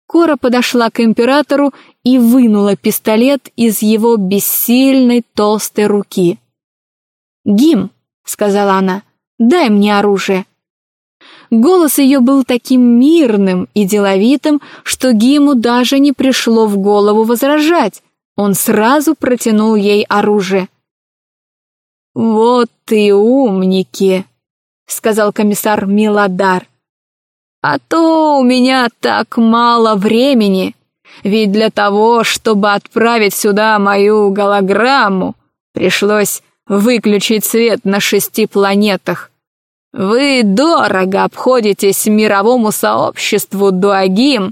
Кора подошла к императору и вынула пистолет из его бессильной толстой руки. «Гим», — сказала она, — «дай мне оружие». Голос ее был таким мирным и деловитым, что Гиму даже не пришло в голову возражать. Он сразу протянул ей оружие. «Вот и умники», — сказал комиссар Милодар. «А то у меня так мало времени, ведь для того, чтобы отправить сюда мою голограмму, пришлось выключить свет на 6 планетах. Вы дорого обходитесь мировому сообществу, Дуагим».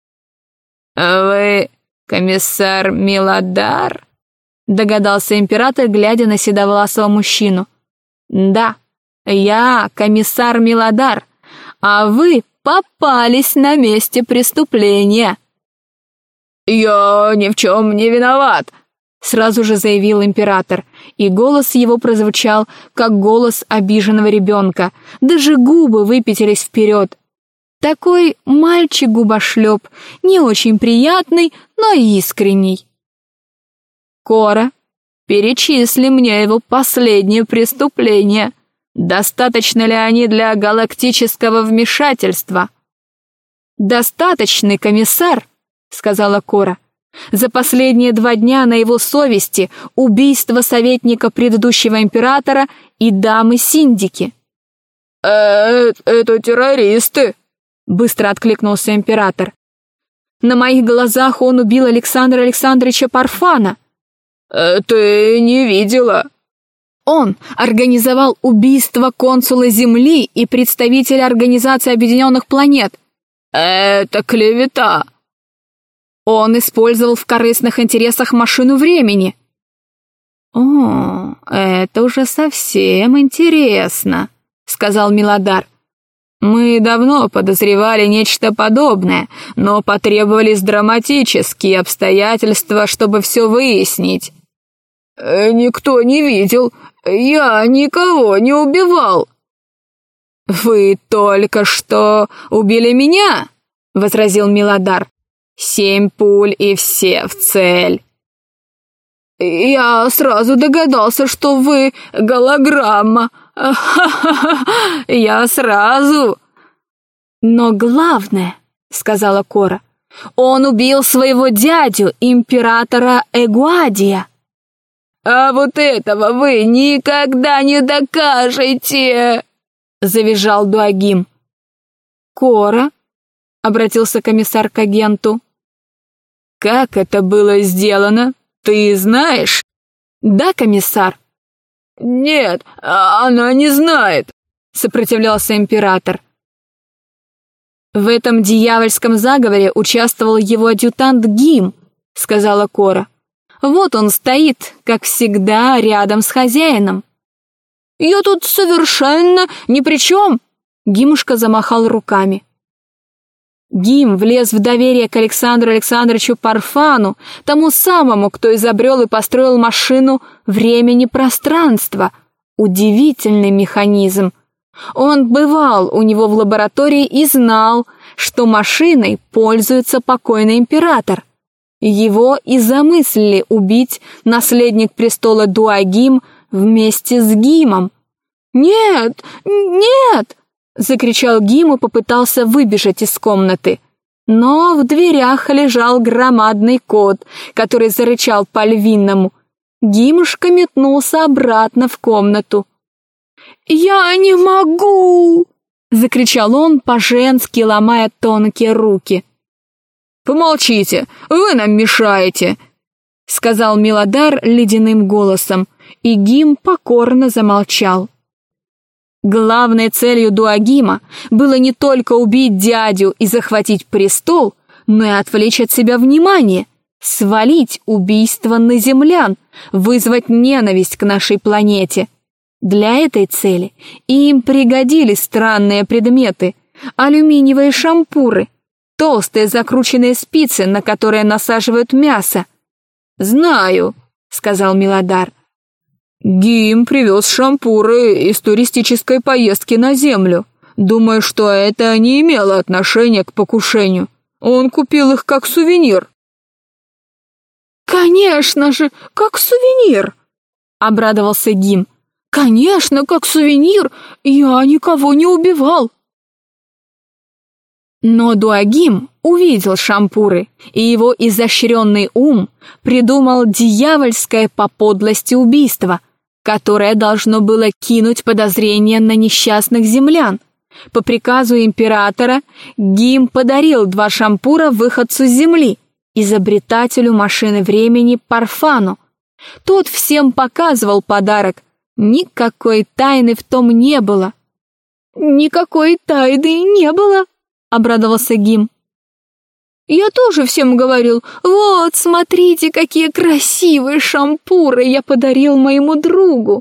«Вы комиссар Милодар?» — догадался император, глядя на седовласого мужчину. «Да, я комиссар Милодар, а вы попались на месте преступления». «Я ни в чем не виноват», — сразу же заявил император, и голос его прозвучал, как голос обиженного ребенка, даже губы выпятились вперед. Такой мальчик-губошлеп, не очень приятный, но искренний. «Кора, перечисли мне его последние преступления. Достаточно ли они для галактического вмешательства?» «Достаточный, комиссар», — сказала Кора. «За последние 2 дня на его совести убийство советника предыдущего императора и дамы Синдики». «Это террористы», — быстро откликнулся император. «На моих глазах он убил Александра Александровича Парфана». «Ты не видела?» «Он организовал убийство консула Земли и представителя Организации Объединенных Планет». «Это клевета». «Он использовал в корыстных интересах машину времени». «О, это уже совсем интересно», — сказал Милодар. «Мы давно подозревали нечто подобное, но потребовались драматические обстоятельства, чтобы все выяснить». «Никто не видел. Я никого не убивал». «Вы только что убили меня», — возразил Милодар. 7 пуль и все в цель». «Я сразу догадался, что вы голограмма. Ха-ха-ха, я сразу». «Но главное, — сказала Кора, — он убил своего дядю, императора Эгуадия». «А вот этого вы никогда не докажете!» — завизжал Дуагим. «Кора», — обратился комиссар к агенту. «Как это было сделано, ты знаешь?» «Да, комиссар». «Нет, она не знает», — сопротивлялся император. «В этом дьявольском заговоре участвовал его адъютант Гим», — сказала Кора. «Вот он стоит, как всегда, рядом с хозяином». «Я тут совершенно ни при чем», — Гимушка замахал руками. Гим влез в доверие к Александру Александровичу Парфану, тому самому, кто изобрел и построил машину времени-пространства. Удивительный механизм. Он бывал у него в лаборатории и знал, что машиной пользуется покойный император. Его и замыслили убить наследник престола Дуагим вместе с Гимом. «Нет, нет!» — закричал Гим и попытался выбежать из комнаты. Но в дверях лежал громадный кот, который зарычал по-львиному. Гимушка метнулся обратно в комнату. «Я не могу!» — закричал он, по-женски ломая тонкие руки. «Помолчите, вы нам мешаете!» — сказал Милодар ледяным голосом, и Гим покорно замолчал. Главной целью Дуагима было не только убить дядю и захватить престол, но и отвлечь от себя внимание, свалить убийство на землян, вызвать ненависть к нашей планете. Для этой цели им пригодились странные предметы, алюминиевые шампуры, толстые закрученные спицы, на которые насаживают мясо. «Знаю», — сказал Милодар. «Гим привез шампуры из туристической поездки на Землю. Думаю, что это не имело отношения к покушению. Он купил их как сувенир». «Конечно же, как сувенир!» — обрадовался Гим. «Конечно, как сувенир! Я никого не убивал!» Но Дуагим увидел шампуры, и его изощренный ум придумал дьявольское по подлости убийство, которое должно было кинуть подозрение на несчастных землян. По приказу императора Гим подарил 2 шампура выходцу с земли, изобретателю машины времени Парфану. Тот всем показывал подарок. Никакой тайны в том не было. «Никакой тайны не было», — обрадовался Гим. «Я тоже всем говорил: вот, смотрите, какие красивые шампуры я подарил моему другу».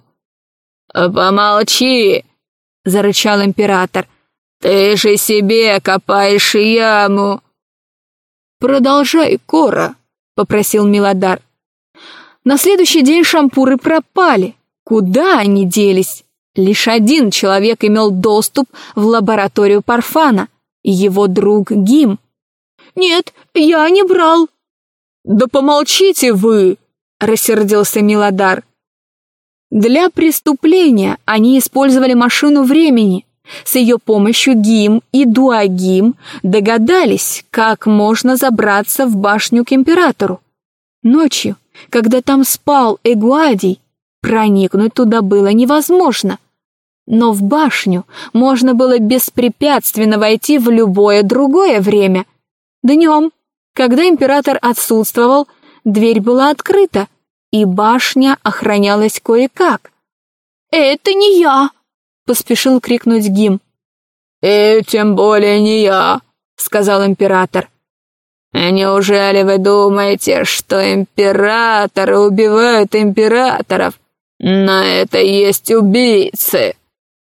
«Помолчи!» — зарычал император. «Ты же себе копаешь яму!» «Продолжай, Кора», — попросил Милодар. На следующий день шампуры пропали. Куда они делись? Лишь один человек имел доступ в лабораторию Парфана, его друг Гим. «Нет, я не брал». «Да помолчите вы!» — рассердился Милодар. Для преступления они использовали машину времени. С ее помощью Гим и Дуагим догадались, как можно забраться в башню к императору. Ночью, когда там спал Эгуадий, проникнуть туда было невозможно. Но в башню можно было беспрепятственно войти в любое другое время. Днем, когда император отсутствовал, дверь была открыта, и башня охранялась кое-как. «Это не я!» — поспешил крикнуть Гим. «И тем более не я», — сказал император. «Неужели вы думаете, что императоры убивают императоров? На это есть убийцы!»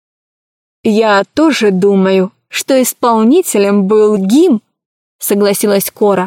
«Я тоже думаю, что исполнителем был Гим», — согласилась Кора.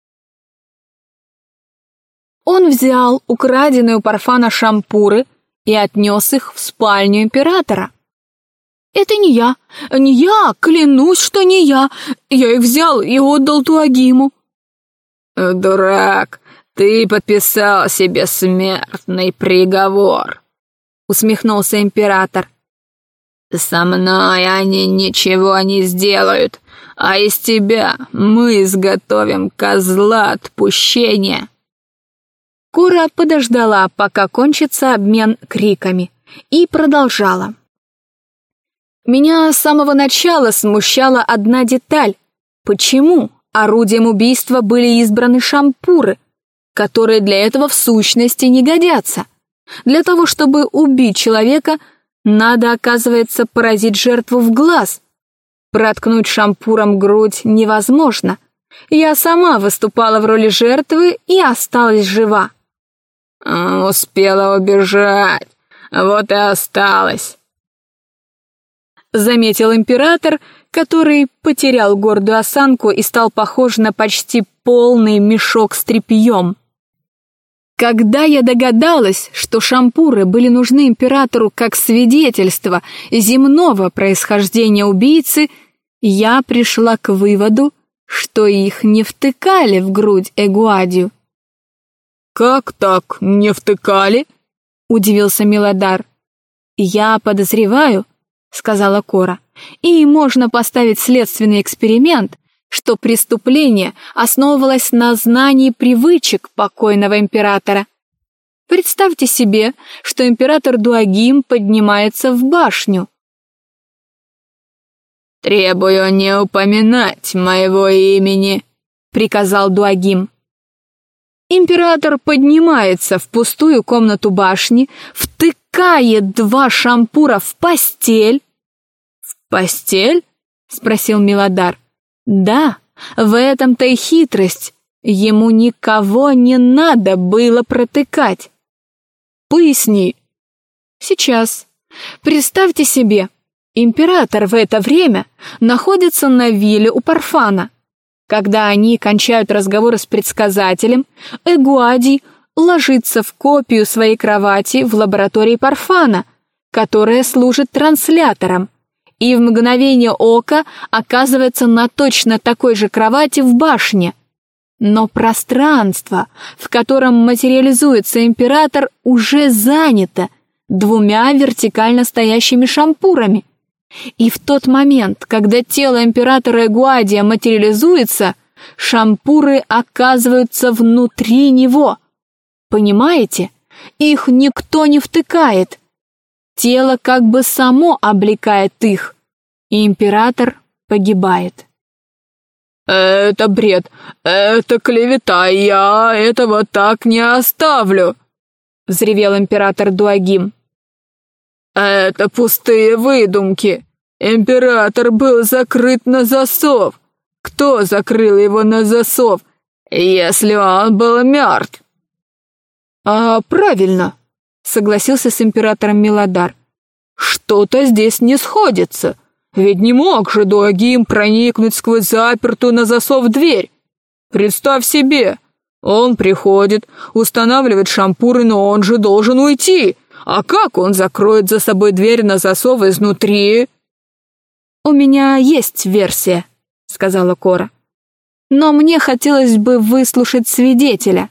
Он взял украденные у Парфана шампуры и отнес их в спальню императора. «Это не я, клянусь, что не я. Я их взял и отдал Дуагиму». «Дурак, ты подписал себе смертный приговор», — усмехнулся император. «Со мной они ничего не сделают, а из тебя мы изготовим козла отпущения». Кора подождала, пока кончится обмен криками, и продолжала. «Меня с самого начала смущала одна деталь. Почему орудием убийства были избраны шампуры, которые для этого в сущности не годятся? Для того, чтобы убить человека, надо, оказывается, поразить жертву в глаз. Проткнуть шампуром грудь невозможно. Я сама выступала в роли жертвы и осталась жива». «Успела убежать, вот и осталась», — заметил император, который потерял гордую осанку и стал похож на почти полный мешок с тряпьем. Когда я догадалась, что шампуры были нужны императору как свидетельство земного происхождения убийцы, я пришла к выводу, что их не втыкали в грудь Эгуадию. «Как так, не втыкали?» — удивился Милодар. «Я подозреваю», — сказала Кора, «и можно поставить следственный эксперимент, что преступление основывалось на знании привычек покойного императора. Представьте себе, что император Дуагим поднимается в башню». «Требую не упоминать моего имени», — приказал Дуагим. Император поднимается в пустую комнату башни, втыкает 2 шампура в постель. «В постель?» — спросил Милодар. «Да, в этом-то и хитрость. Ему никого не надо было протыкать». «Поясни». «Сейчас. Представьте себе, император в это время находится на вилле у Парфана. Когда они кончают разговор с предсказателем, Эгуадий ложится в копию своей кровати в лаборатории Парфана, которая служит транслятором, и в мгновение ока оказывается на точно такой же кровати в башне. Но пространство, в котором материализуется император, уже занято 2 вертикально стоящими шампурами. И в тот момент, когда тело императора Эгуадия материализуется, шампуры оказываются внутри него. Понимаете? Их никто не втыкает. Тело как бы само облекает их, и император погибает. «Это бред, это клевета, я этого так не оставлю!» — взревел император Дуагим. «Это пустые выдумки. Император был закрыт на засов. Кто закрыл его на засов, если он был мертв?» «Правильно», — согласился с императором Милодар. «Что-то здесь не сходится. Ведь не мог же Дуагим проникнуть сквозь запертую на засов дверь. Представь себе, он приходит, устанавливает шампуры, но он же должен уйти. А как он закроет за собой дверь на засов изнутри?» «У меня есть версия», — сказала Кора. «Но мне хотелось бы выслушать свидетеля».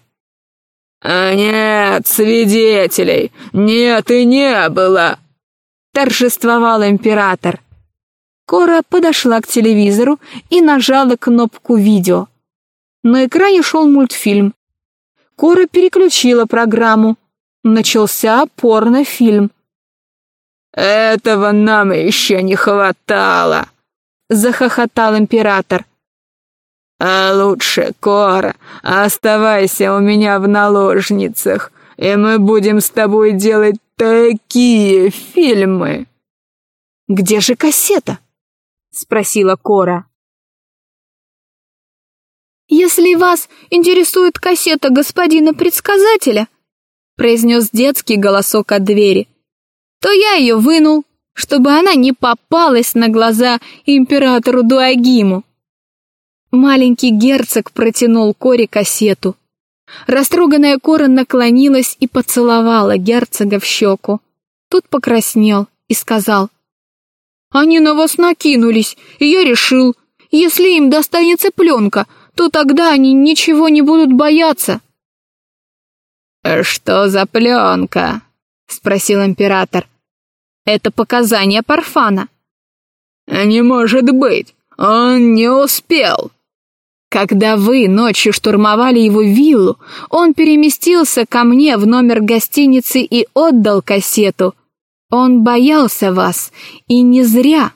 «Нет свидетелей, нет и не было», — торжествовал император. Кора подошла к телевизору и нажала кнопку «Видео». На экране шел мультфильм. Кора переключила программу. Начался порнофильм. «Этого нам еще не хватало», — захохотал император. «А лучше, Кора, оставайся у меня в наложницах, и мы будем с тобой делать такие фильмы». «Где же кассета?» — спросила Кора. «Если вас интересует кассета господина предсказателя», — произнес детский голосок от двери, «то я ее вынул, чтобы она не попалась на глаза императору Дуагиму». Маленький герцог протянул Коре кассету. Растроганная Кора наклонилась и поцеловала герцога в щеку. Тот покраснел и сказал: «Они на вас накинулись, и я решил, если им достанется пленка, то тогда они ничего не будут бояться». «Что за пленка?» — спросил император. «Это показания Парфана». «Не может быть, он не успел». «Когда вы ночью штурмовали его виллу, он переместился ко мне в номер гостиницы и отдал кассету. Он боялся вас, и не зря».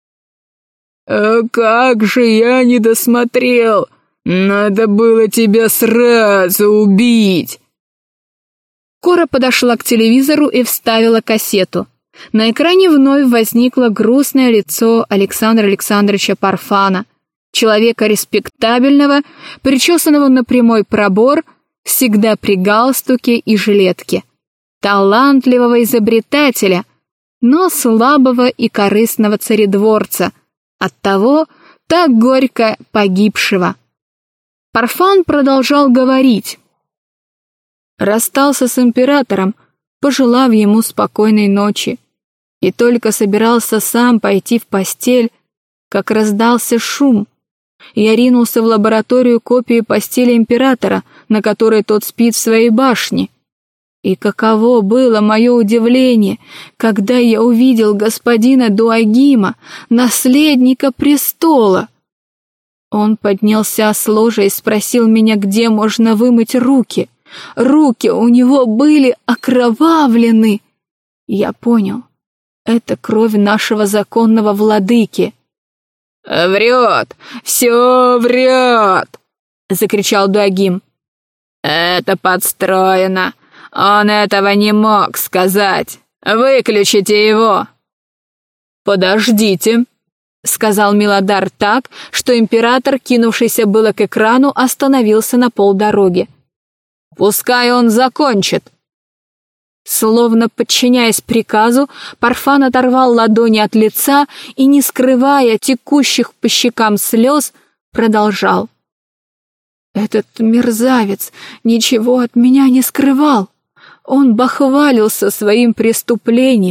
«Как же я не досмотрел! Надо было тебя сразу убить!» Кора подошла к телевизору и вставила кассету. На экране вновь возникло грустное лицо Александра Александровича Парфана, человека респектабельного, причесанного на прямой пробор, всегда при галстуке и жилетке, талантливого изобретателя, но слабого и корыстного царедворца, оттого так горько погибшего. Парфан продолжал говорить. Расстался с императором, пожелав ему спокойной ночи, и только собирался сам пойти в постель, как раздался шум. Я ринулся в лабораторию копии постели императора, на которой тот спит в своей башне. И каково было мое удивление, когда я увидел господина Дуагима, наследника престола. Он поднялся с ложа и спросил меня, где можно вымыть руки. Руки у него были окровавлены. Я понял, это кровь нашего законного владыки. «Врет! Все врет!» — закричал Дуагим. «Это подстроено! Он этого не мог сказать! Выключите его!» «Подождите!» — сказал Милодар так, что император, кинувшийся было к экрану, остановился на полдороги. «Пускай он закончит!» Словно подчиняясь приказу, Парфан оторвал ладони от лица и, не скрывая текущих по щекам слез, продолжал. «Этот мерзавец ничего от меня не скрывал. Он бахвалился своим преступлением,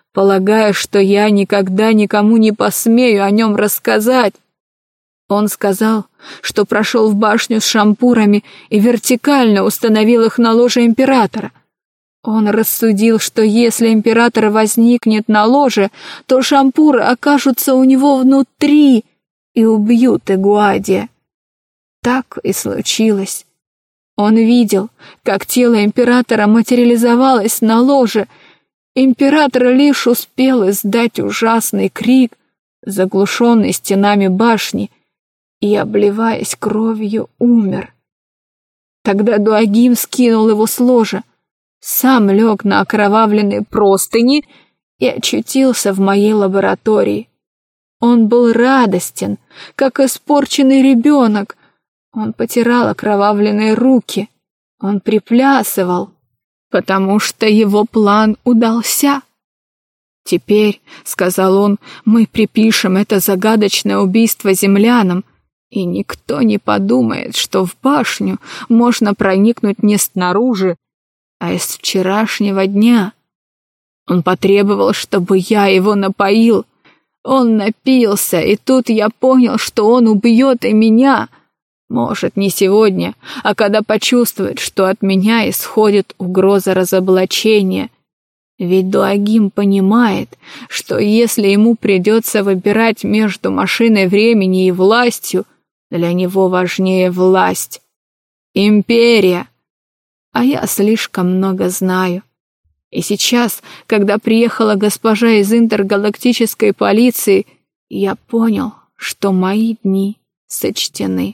полагая, что я никогда никому не посмею о нем рассказать. Он сказал, что прошел в башню с шампурами и вертикально установил их на ложе императора. Он рассудил, что если император возникнет на ложе, то шампуры окажутся у него внутри и убьют Игуадия. Так и случилось. Он видел, как тело императора материализовалось на ложе. Император лишь успел издать ужасный крик, заглушенный стенами башни, и, обливаясь кровью, умер. Тогда Дуагим скинул его с ложа, сам лег на окровавленные простыни и очутился в моей лаборатории. Он был радостен, как испорченный ребенок. Он потирал окровавленные руки. Он приплясывал, потому что его план удался. «Теперь, — сказал он, — мы припишем это загадочное убийство землянам, и никто не подумает, что в башню можно проникнуть не снаружи, а из вчерашнего дня. Он потребовал, чтобы я его напоил. Он напился, и тут я понял, что он убьет и меня. Может, не сегодня, а когда почувствует, что от меня исходит угроза разоблачения. Ведь Дуагим понимает, что если ему придется выбирать между машиной времени и властью, для него важнее власть. Империя. А я слишком много знаю. И сейчас, когда приехала госпожа из интергалактической полиции, я понял, что мои дни сочтены.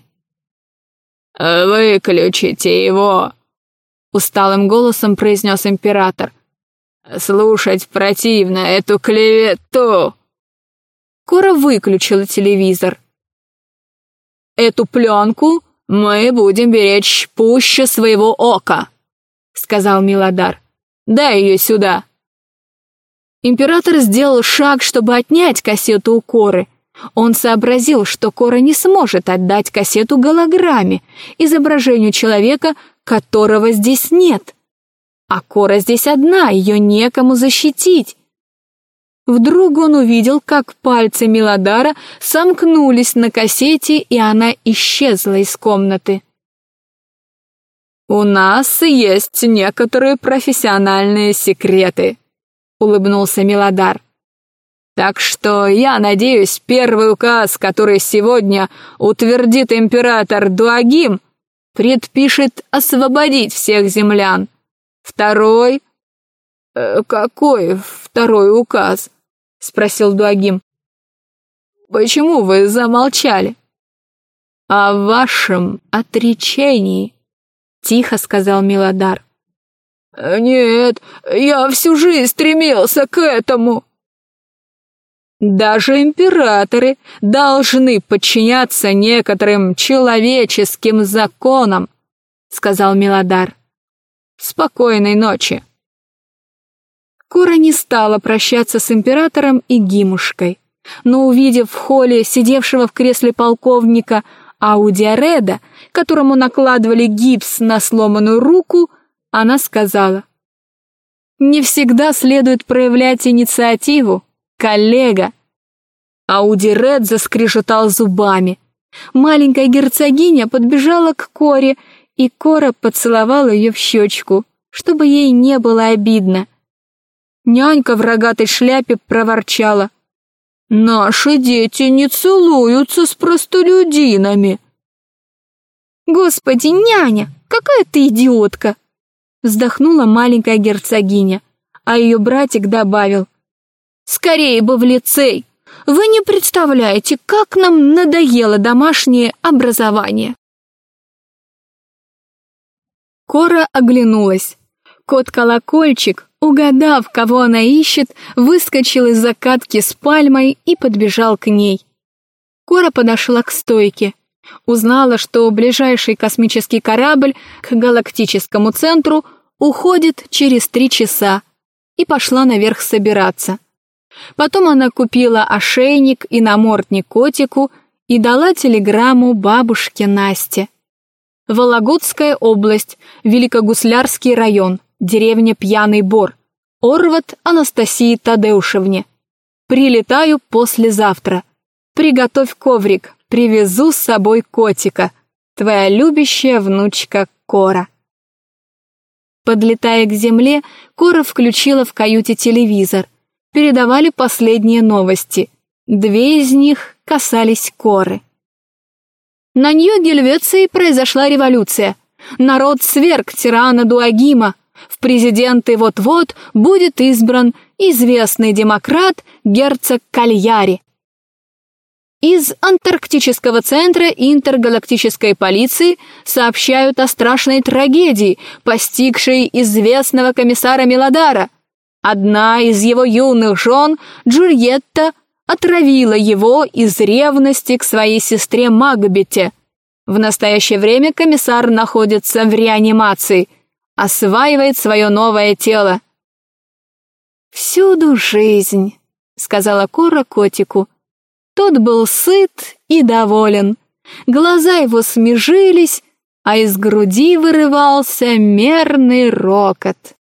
«Выключите его!» — усталым голосом произнес император. «Слушать противно эту клевету!» Кора выключила телевизор. «Эту пленку мы будем беречь пуще своего ока», — сказал Милодар. «Дай ее сюда». Император сделал шаг, чтобы отнять кассету у Коры. Он сообразил, что Кора не сможет отдать кассету голограмме, изображению человека, которого здесь нет. А Кора здесь одна, ее некому защитить. Вдруг он увидел, как пальцы Милодара сомкнулись на кассете, и она исчезла из комнаты. «У нас есть некоторые профессиональные секреты», — улыбнулся Милодар. «Так что, я надеюсь, первый указ, который сегодня утвердит император Дуагим, предпишет освободить всех землян. Второй...» «Какой второй указ?» — спросил Дуагим. «Почему вы замолчали?» «О вашем отречении», — тихо сказал Милодар. «Нет, я всю жизнь стремился к этому». «Даже императоры должны подчиняться некоторым человеческим законам», — сказал Милодар. «Спокойной ночи». Кора не стала прощаться с императором и Гимушкой, но, увидев в холле сидевшего в кресле полковника Аудиареда, которому накладывали гипс на сломанную руку, она сказала: «Не всегда следует проявлять инициативу, коллега». Аудиред заскрежетал зубами. Маленькая герцогиня подбежала к Коре, и Кора поцеловала ее в щечку, чтобы ей не было обидно. Нянька в рогатой шляпе проворчала: «Наши дети не целуются с простолюдинами». «Господи, няня, какая ты идиотка!» вздохнула маленькая герцогиня, а ее братик добавил: «Скорее бы в лицей! Вы не представляете, как нам надоело домашнее образование!» Кора оглянулась. Кот-колокольчик, угадав, кого она ищет, выскочил из закатки с пальмой и подбежал к ней. Кора подошла к стойке, узнала, что ближайший космический корабль к галактическому центру уходит через 3 часа, и пошла наверх собираться. Потом она купила ошейник и намордник котику и дала телеграмму бабушке Насте. Вологодская область, Великогуслярский район, деревня Пьяный Бор. Орват Анастасии Тадеушевне. Прилетаю послезавтра. Приготовь коврик, привезу с собой котика. Твоя любящая внучка Кора. Подлетая к земле, Кора включила в каюте телевизор. Передавали последние новости. 2 из них касались Коры. На Нью-Гельвеции произошла революция. Народ сверг тирана Дуагима. В президенты вот-вот будет избран известный демократ герцог Кальяри. Из Антарктического центра интергалактической полиции сообщают о страшной трагедии, постигшей известного комиссара Милодара. Одна из его юных жен, Джульетта, отравила его из ревности к своей сестре Макбете. В настоящее время комиссар находится в реанимации, осваивает свое новое тело. «Всюду жизнь», — сказала Кора котику. Тот был сыт и доволен. Глаза его смежились, а из груди вырывался мерный рокот.